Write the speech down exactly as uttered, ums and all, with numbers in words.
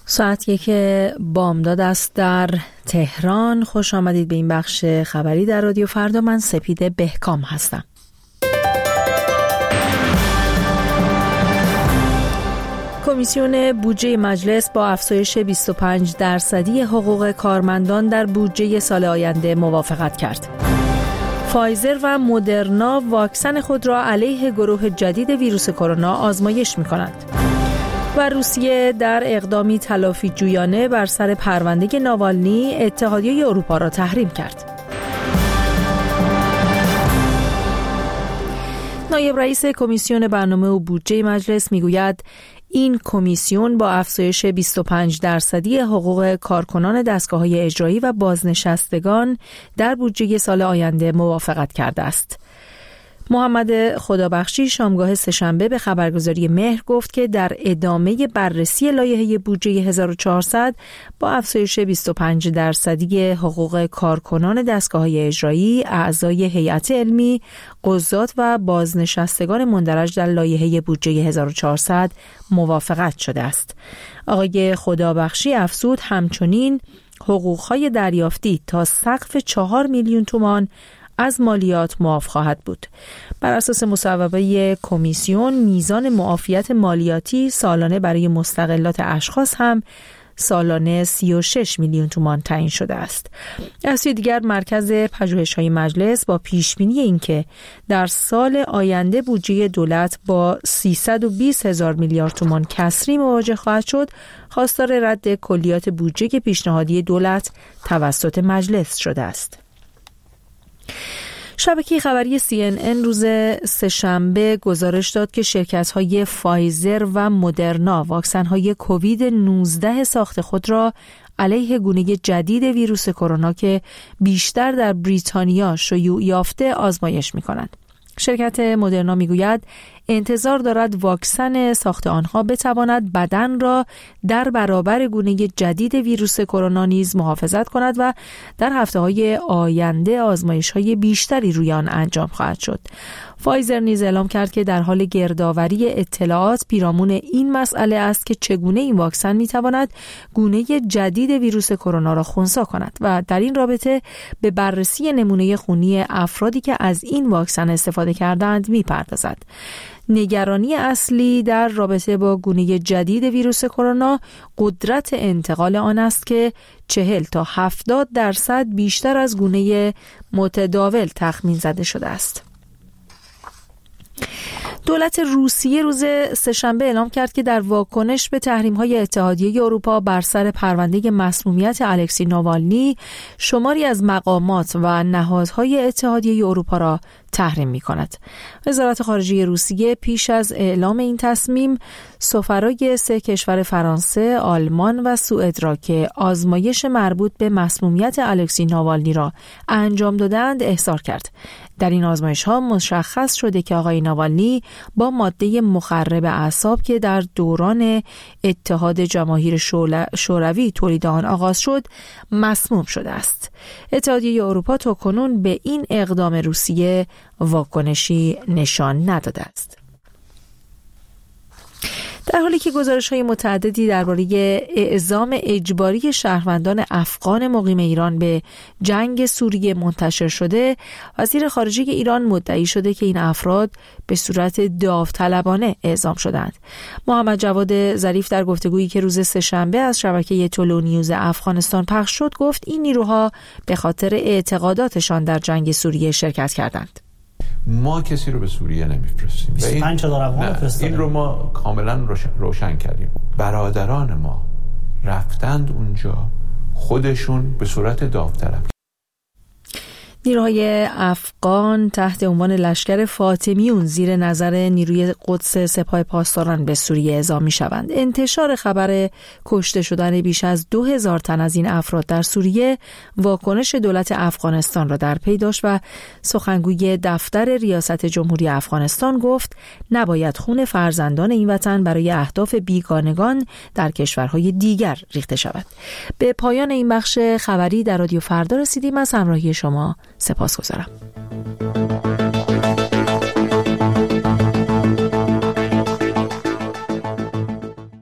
ساعت یک بامداد است در تهران. خوش آمدید به این بخش خبری در رادیو فردا. من سپیده بهکام هستم. کمیسیون بودجه مجلس با افزایش بیست و پنج درصدی حقوق کارمندان در بودجه سال آینده موافقت کرد. فایزر و مدرنا واکسن خود را علیه گروه جدید ویروس کرونا آزمایش می‌کنند. و روسیه در اقدامی تلافی جویانه بر سر پرونده ناوالنی اتحادیه اروپا را تحریم کرد. نایب رئیس کمیسیون برنامه و بودجه مجلس میگوید این کمیسیون با افزایش بیست و پنج درصدی حقوق کارکنان دستگاه‌های اجرایی و بازنشستگان در بودجه سال آینده موافقت کرده است. محمد خدابخشی شامگاه سه‌شنبه به خبرگزاری مهر گفت که در ادامه بررسی لایحه بودجه هزار و چهارصد با افزایش بیست و پنج درصدی حقوق کارکنان دستگاه‌های اجرایی، اعضای هیئت علمی، قضات و بازنشستگان مندرج در لایحه بودجه هزار و چهارصد موافقت شده است. آقای خدابخشی افزود همچنین حقوق‌های دریافتی تا سقف چهار میلیون تومان از مالیات معاف خواهد بود. بر اساس مصوبه کمیسیون میزان معافیت مالیاتی سالانه برای مستقلات اشخاص هم سالانه سی و شش میلیون تومان تعیین شده است. از سوی دیگر مرکز پژوهش‌های مجلس با پیشبینی اینکه در سال آینده بودجه دولت با سیصد و بیست هزار میلیارد تومان کسری مواجه خواهد شد، خواستار رد کلیات بودجه پیشنهادی دولت توسط مجلس شده است. شبکه خبری سی ان ان روز سه‌شنبه گزارش داد که شرکت‌های فایزر و مدرنا واکسن‌های کووید نوزده ساخت خود را علیه گونه جدید ویروس کرونا که بیشتر در بریتانیا شیوع یافته آزمایش می‌کنند. شرکت مدرنا میگوید انتظار دارد واکسن ساخت آنها بتواند بدن را در برابر گونه جدید ویروس کرونا نیز محافظت کند و در هفته‌های آینده آزمایش‌های بیشتری روی آن انجام خواهد شد. فایزر نیز اعلام کرد که در حال گردآوری اطلاعات پیرامون این مسئله است که چگونه این واکسن میتواند گونه جدید ویروس کرونا را خنثی کند و در این رابطه به بررسی نمونه خونی افرادی که از این واکسن استفاده کردند میپردازد. نگرانی اصلی در رابطه با گونه جدید ویروس کرونا قدرت انتقال آن است که چهل تا هفتاد درصد بیشتر از گونه متداول تخمین زده شده است. دولت روسیه روز سه‌شنبه اعلام کرد که در واکنش به تحریم‌های اتحادیه اروپا بر سر پرونده مسمومیت الکسی ناوالنی شماری از مقامات و نهادهای اتحادیه اروپا را تحریم می‌کند. وزارت خارجه روسیه پیش از اعلام این تصمیم سفرای سه کشور فرانسه، آلمان و سوئد را که آزمایش مربوط به مسمومیت الکسی ناوالنی را انجام دادند احضار کرد. در این آزمایش‌ها مشخص شده که آقای ناوالنی با ماده مخرب اعصاب که در دوران اتحاد جماهیر شوروی تولید آن آغاز شد مسموم شده است. اتحادیه اروپا تاکنون به این اقدام روسیه واکنشی نشان نداده است. در حالی که گزارش‌های متعددی درباره اعزام اجباری شهروندان افغان مقیم ایران به جنگ سوریه منتشر شده، وزیر خارجه ایران مدعی شده که این افراد به صورت داوطلبانه اعزام شدند. محمد جواد ظریف در گفتگویی که روز سه‌شنبه از شبکه تولو نیوز افغانستان پخش شد گفت این نیروها به خاطر اعتقاداتشان در جنگ سوریه شرکت کردند. ما کسی رو به سوریه نمیفرستیم. بیست و پنج هزار افغان فرستادیم. این رو ما کاملا روشن, روشن کردیم. برادران ما رفتند اونجا خودشون به صورت داوطلب. نیروهای افغان تحت عنوان لشکر فاطمیون زیر نظر نیروی قدس سپاه پاسداران به سوریه اعزام می‌شوند. انتشار خبر کشته شدن بیش از دو هزار تن از این افراد در سوریه واکنش دولت افغانستان را در پی داشت و سخنگوی دفتر ریاست جمهوری افغانستان گفت نباید خون فرزندان این وطن برای اهداف بیگانگان در کشورهای دیگر ریخته شود. به پایان این بخش خبری در رادیو فردا رسیدیم. از همراهی شما سپاسگزارم.